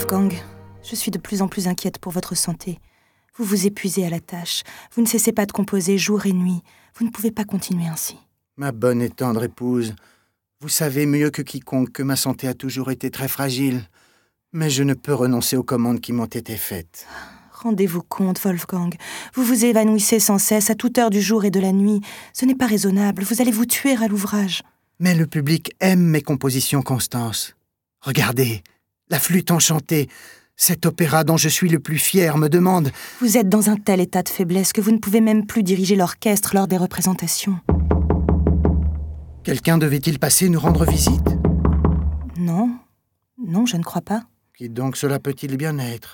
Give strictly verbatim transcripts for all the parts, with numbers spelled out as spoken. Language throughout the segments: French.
Wolfgang, je suis de plus en plus inquiète pour votre santé. Vous vous épuisez à la tâche. Vous ne cessez pas de composer jour et nuit. Vous ne pouvez pas continuer ainsi. Ma bonne et tendre épouse, vous savez mieux que quiconque que ma santé a toujours été très fragile. Mais je ne peux renoncer aux commandes qui m'ont été faites. Rendez-vous compte, Wolfgang. Vous vous évanouissez sans cesse à toute heure du jour et de la nuit. Ce n'est pas raisonnable. Vous allez vous tuer à l'ouvrage. Mais le public aime mes compositions, Constance. Regardez, la flûte enchantée, cet opéra dont je suis le plus fier me demande... Vous êtes dans un tel état de faiblesse que vous ne pouvez même plus diriger l'orchestre lors des représentations. Quelqu'un devait-il passer nous rendre visite? Non, non, je ne crois pas. Qui donc cela peut-il bien être?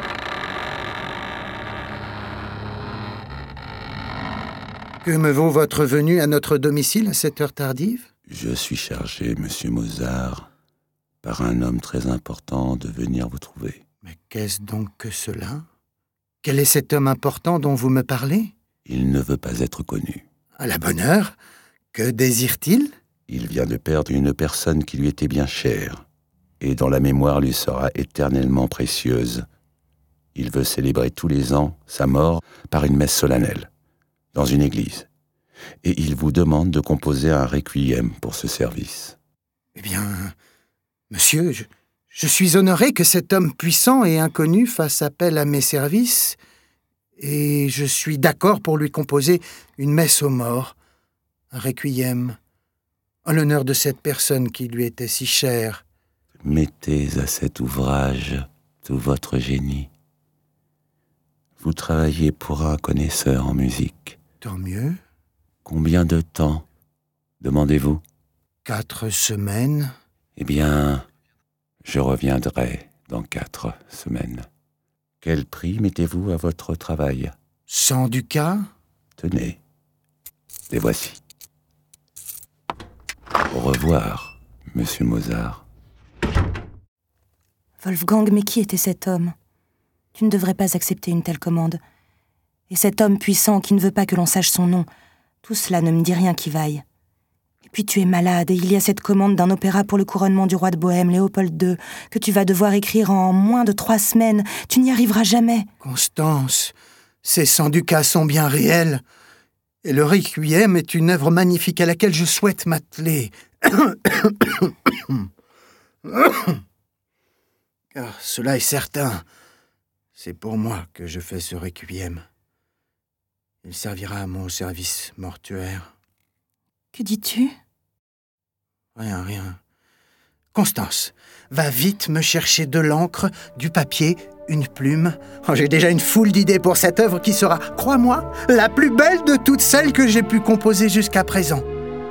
Que me vaut votre venue à notre domicile à cette heure tardive? Je suis chargé, monsieur Mozart, par un homme très important de venir vous trouver. Mais qu'est-ce donc que cela? Quel est cet homme important dont vous me parlez? Il ne veut pas être connu. À la bonne heure. Que désire-t-il? Il vient de perdre une personne qui lui était bien chère, et dont la mémoire lui sera éternellement précieuse. Il veut célébrer tous les ans sa mort par une messe solennelle, dans une église. Et il vous demande de composer un requiem pour ce service. Eh bien, monsieur, je, je suis honoré que cet homme puissant et inconnu fasse appel à mes services, et je suis d'accord pour lui composer une messe aux morts, un requiem, en l'honneur de cette personne qui lui était si chère. Mettez à cet ouvrage tout votre génie. Vous travaillez pour un connaisseur en musique. Tant mieux. Combien de temps, demandez-vous? Quatre semaines. Eh bien, je reviendrai dans quatre semaines. Quel prix mettez-vous à votre travail? Cent ducats? Tenez, les voici. Au revoir, monsieur Mozart. Wolfgang, mais qui était cet homme? Tu ne devrais pas accepter une telle commande. Et cet homme puissant qui ne veut pas que l'on sache son nom, tout cela ne me dit rien qui vaille. Et puis tu es malade et il y a cette commande d'un opéra pour le couronnement du roi de Bohême, Léopold deux, que tu vas devoir écrire en moins de trois semaines. Tu n'y arriveras jamais. Constance, ces cent ducats sont bien réels. Et le requiem est une œuvre magnifique à laquelle je souhaite m'atteler. Car cela est certain. C'est pour moi que je fais ce requiem. Il servira à mon service mortuaire. Que dis-tu? Rien, rien. Constance, va vite me chercher de l'encre, du papier, une plume. Oh, j'ai déjà une foule d'idées pour cette œuvre qui sera, crois-moi, la plus belle de toutes celles que j'ai pu composer jusqu'à présent.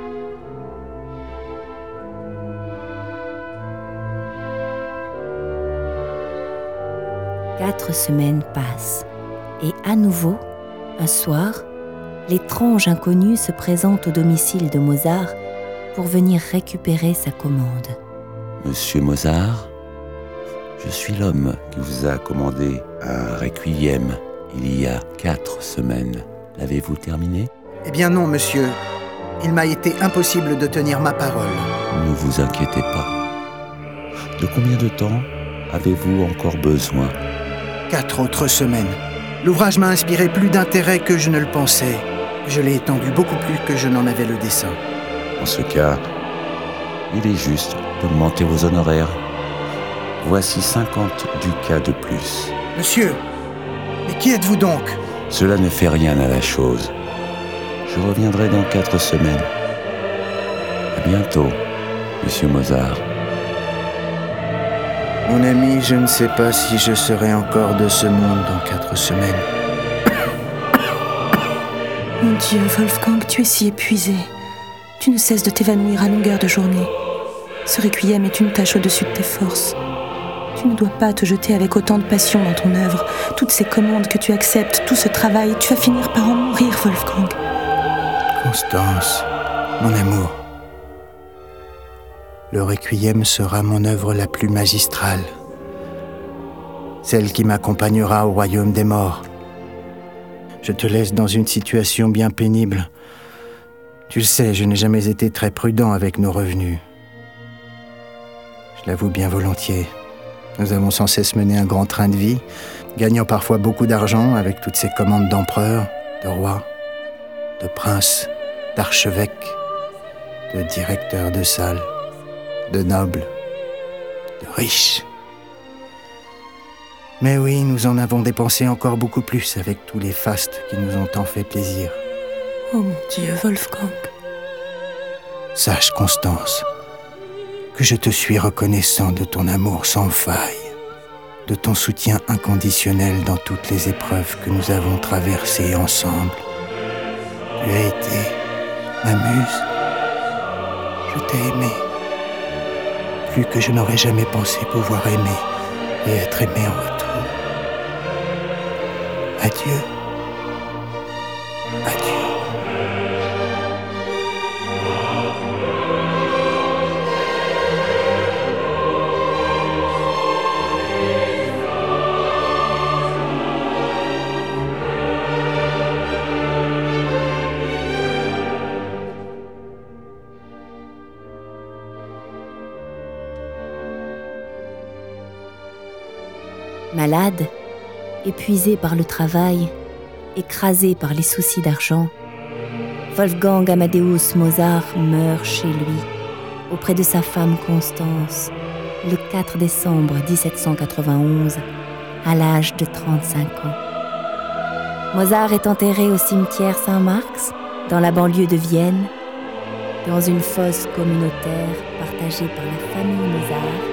Quatre semaines passent, et à nouveau, un soir, l'étrange inconnu se présente au domicile de Mozart pour venir récupérer sa commande. Monsieur Mozart, je suis l'homme qui vous a commandé un requiem il y a quatre semaines. L'avez-vous terminé? Eh bien non, monsieur. Il m'a été impossible de tenir ma parole. Ne vous inquiétez pas. De combien de temps avez-vous encore besoin? Quatre autres semaines. L'ouvrage m'a inspiré plus d'intérêt que je ne le pensais. Je l'ai étendu beaucoup plus que je n'en avais le dessein. En ce cas, il est juste d'augmenter vos honoraires. Voici cinquante ducats de plus. Monsieur, mais qui êtes-vous donc? Cela ne fait rien à la chose. Je reviendrai dans quatre semaines. À bientôt, monsieur Mozart. Mon ami, je ne sais pas si je serai encore de ce monde dans quatre semaines. Mon Dieu, Wolfgang, tu es si épuisé. Tu ne cesses de t'évanouir à longueur de journée. Ce requiem est une tâche au-dessus de tes forces. Tu ne dois pas te jeter avec autant de passion dans ton œuvre. Toutes ces commandes que tu acceptes, tout ce travail, tu vas finir par en mourir, Wolfgang. Constance, mon amour. Le requiem sera mon œuvre la plus magistrale. Celle qui m'accompagnera au royaume des morts. Je te laisse dans une situation bien pénible. Tu le sais, je n'ai jamais été très prudent avec nos revenus. Je l'avoue bien volontiers. Nous avons sans cesse mené un grand train de vie, gagnant parfois beaucoup d'argent avec toutes ces commandes d'empereurs, de rois, de princes, d'archevêques, de directeurs de salles, de nobles, de riches. Mais oui, nous en avons dépensé encore beaucoup plus avec tous les fastes qui nous ont tant fait plaisir. Oh mon Dieu, Wolfgang. Sache, Constance, que je te suis reconnaissant de ton amour sans faille, de ton soutien inconditionnel dans toutes les épreuves que nous avons traversées ensemble. Tu as été ma muse. Je t'ai aimé, plus que je n'aurais jamais pensé pouvoir aimer et être aimé en retour. Adieu. Adieu. Malade, épuisé par le travail, écrasé par les soucis d'argent, Wolfgang Amadeus Mozart meurt chez lui, auprès de sa femme Constance, le quatre décembre dix-sept cent quatre-vingt-onze, à l'âge de trente-cinq ans. Mozart est enterré au cimetière Saint-Marx, dans la banlieue de Vienne, dans une fosse communautaire partagée par la famille Mozart